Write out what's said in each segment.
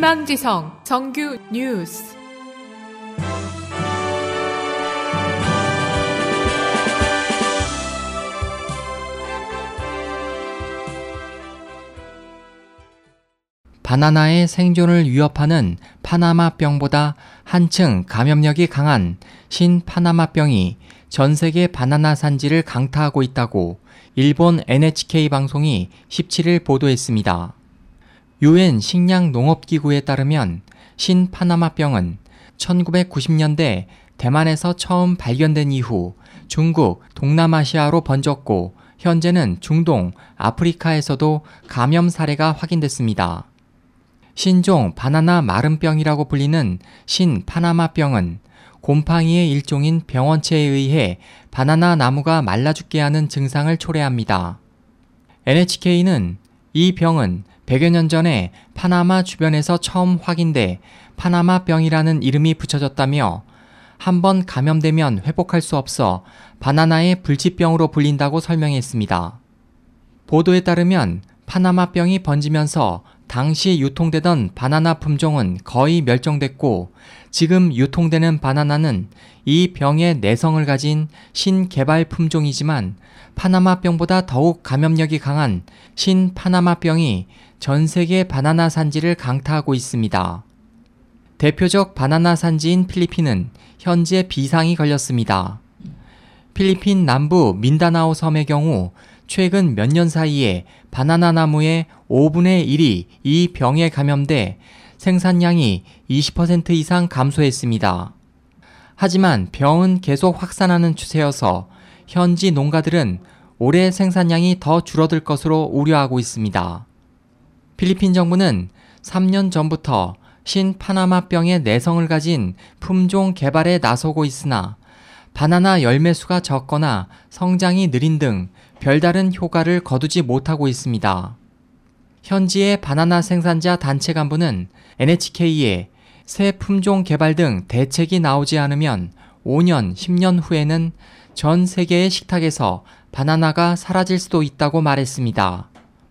희망지성 정규 뉴스. 바나나의 생존을 위협하는 파나마병보다 한층 감염력이 강한 신파나마병이 전 세계 바나나 산지를 강타하고 있다고 일본 NHK 방송이 17일 보도했습니다. UN 식량농업기구에 따르면 신파나마병은 1990년대 대만에서 처음 발견된 이후 중국, 동남아시아로 번졌고 현재는 중동, 아프리카에서도 감염 사례가 확인됐습니다. 신종 바나나 마름병이라고 불리는 신파나마병은 곰팡이의 일종인 병원체에 의해 바나나 나무가 말라 죽게 하는 증상을 초래합니다. NHK는 이 병은 100여 년 전에 파나마 주변에서 처음 확인돼 파나마병이라는 이름이 붙여졌다며 한번 감염되면 회복할 수 없어 바나나의 불치병으로 불린다고 설명했습니다. 보도에 따르면 파나마병이 번지면서 당시 유통되던 바나나 품종은 거의 멸종됐고 지금 유통되는 바나나는 이 병의 내성을 가진 신개발 품종이지만 파나마병보다 더욱 감염력이 강한 신파나마병이 전 세계 바나나 산지를 강타하고 있습니다. 대표적 바나나 산지인 필리핀은 현재 비상이 걸렸습니다. 필리핀 남부 민다나오 섬의 경우 최근 몇 년 사이에 바나나 나무의 5분의 1이 이 병에 감염돼 생산량이 20% 이상 감소했습니다. 하지만 병은 계속 확산하는 추세여서 현지 농가들은 올해 생산량이 더 줄어들 것으로 우려하고 있습니다. 필리핀 정부는 3년 전부터 신파나마병의 내성을 가진 품종 개발에 나서고 있으나 바나나 열매 수가 적거나 성장이 느린 등 별다른 효과를 거두지 못하고 있습니다. 현지의 바나나 생산자 단체 간부는 NHK에 새 품종 개발 등 대책이 나오지 않으면 5년, 10년 후에는 전 세계의 식탁에서 바나나가 사라질 수도 있다고 말했습니다.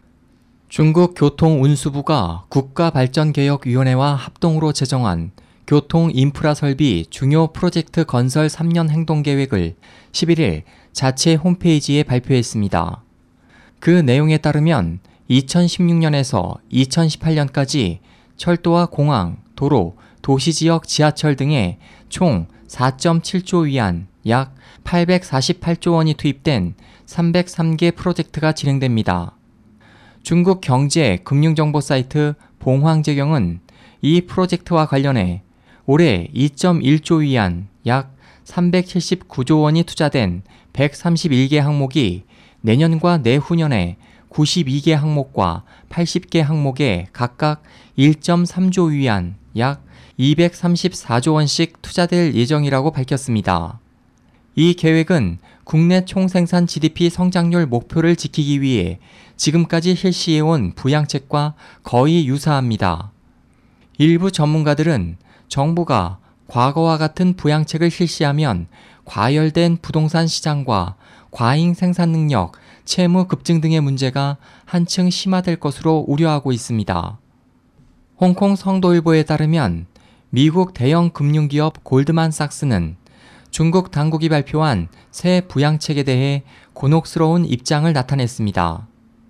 중국 교통운수부가 국가발전개혁위원회와 합동으로 제정한 교통 인프라 설비 중요 프로젝트 건설 3년 행동계획을 11일 자체 홈페이지에 발표했습니다. 그 내용에 따르면 2016년에서 2018년까지 철도와 공항, 도로, 도시지역 지하철 등에 총 4.7조 위안 약 848조 원이 투입된 303개 프로젝트가 진행됩니다. 중국 경제 금융정보 사이트 봉황제경은 이 프로젝트와 관련해 올해 2.1조 위안 약 379조 원이 투자된 131개 항목이 내년과 내후년에 92개 항목과 80개 항목에 각각 1.3조 위안 약 234조 원씩 투자될 예정이라고 밝혔습니다. 이 계획은 국내 총생산 GDP 성장률 목표를 지키기 위해 지금까지 실시해온 부양책과 거의 유사합니다. 일부 전문가들은 정부가 과거와 같은 부양책을 실시하면 과열된 부동산 시장과 과잉 생산 능력, 채무 급증 등의 문제가 한층 심화될 것으로 우려하고 있습니다. 홍콩 성도일보에 따르면 미국 대형 금융기업 골드만삭스는 중국 당국이 발표한 새 부양책에 대해 곤혹스러운 입장을 나타냈습니다.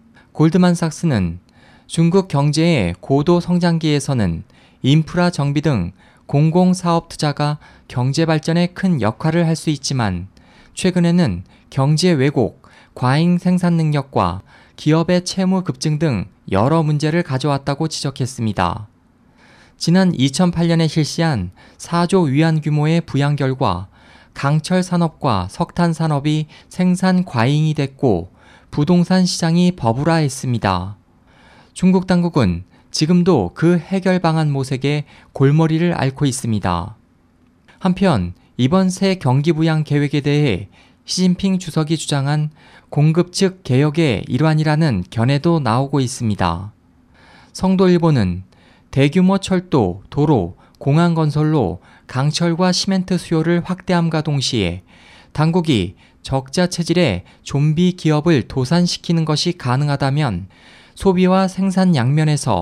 골드만삭스는 중국 경제의 고도 성장기에서는 인프라 정비 등 공공사업 투자가 경제 발전에 큰 역할을 할 수 있지만 최근에는 경제 왜곡, 과잉 생산 능력과 기업의 채무 급증 등 여러 문제를 가져왔다고 지적했습니다. 지난 2008년에 실시한 4조 위안 규모의 부양 결과 강철 산업과 석탄 산업이 생산 과잉이 됐고 부동산 시장이 버블화했습니다. 중국 당국은 지금도 그 해결 방안 모색에 골머리를 앓고 있습니다. 한편 이번 새 경기 부양 계획에 대해 시진핑 주석이 주장한 공급 측 개혁의 일환이라는 견해도 나오고 있습니다. 성도일보는 대규모 철도, 도로, 공항 건설로 강철과 시멘트 수요를 확대함과 동시에 당국이 적자 체질의 좀비 기업을 도산시키는 것이 가능하다면 소비와 생산 양면에서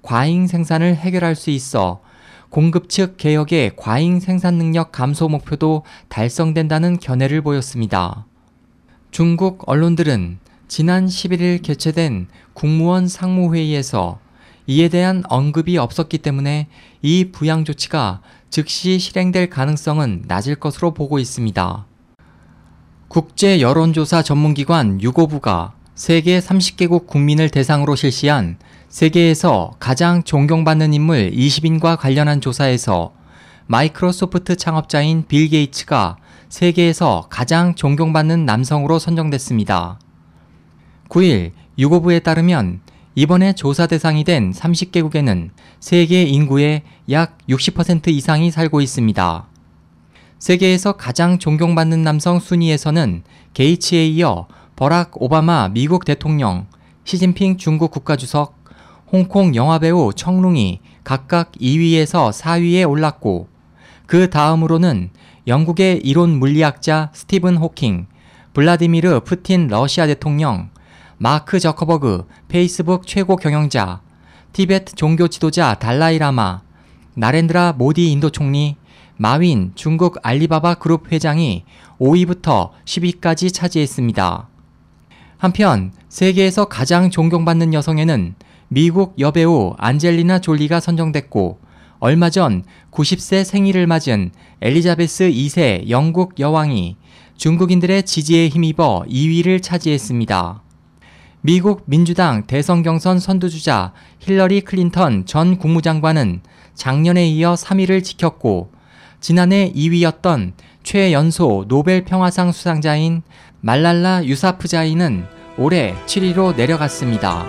과잉 생산을 해결할 수 있어 공급 측 개혁의 과잉 생산 능력 감소 목표도 달성된다는 견해를 보였습니다. 중국 언론들은 지난 11일 개최된 국무원 상무회의에서 이에 대한 언급이 없었기 때문에 이 부양 조치가 즉시 실행될 가능성은 낮을 것으로 보고 있습니다. 국제 여론조사 전문기관 유고부가 세계 30개국 국민을 대상으로 실시한 세계에서 가장 존경받는 인물 20인과 관련한 조사에서 마이크로소프트 창업자인 빌 게이츠가 세계에서 가장 존경받는 남성으로 선정됐습니다. 9일 유고부에 따르면 이번에 조사 대상이 된 30개국에는 세계 인구의 약 60% 이상이 살고 있습니다. 세계에서 가장 존경받는 남성 순위에서는 게이츠에 이어 버락 오바마 미국 대통령, 시진핑 중국 국가주석, 홍콩 영화배우 청룽이 각각 2위에서 4위에 올랐고 그 다음으로는 영국의 이론 물리학자 스티븐 호킹, 블라디미르 푸틴 러시아 대통령, 마크 저커버그 페이스북 최고 경영자, 티베트 종교 지도자 달라이라마, 나렌드라 모디 인도 총리, 마윈 중국 알리바바 그룹 회장이 5위부터 10위까지 차지했습니다. 한편 세계에서 가장 존경받는 여성에는 미국 여배우 안젤리나 졸리가 선정됐고 얼마 전 90세 생일을 맞은 엘리자베스 2세 영국 여왕이 중국인들의 지지에 힘입어 2위를 차지했습니다. 미국 민주당 대선 경선 선두주자 힐러리 클린턴 전 국무장관은 작년에 이어 3위를 지켰고 지난해 2위였던 최연소 노벨 평화상 수상자인 말랄라 유사프자이는 올해 7위로 내려갔습니다.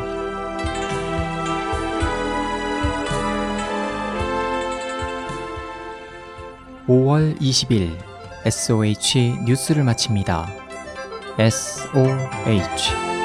(5월 20일) SOH 뉴스를 마칩니다. SOH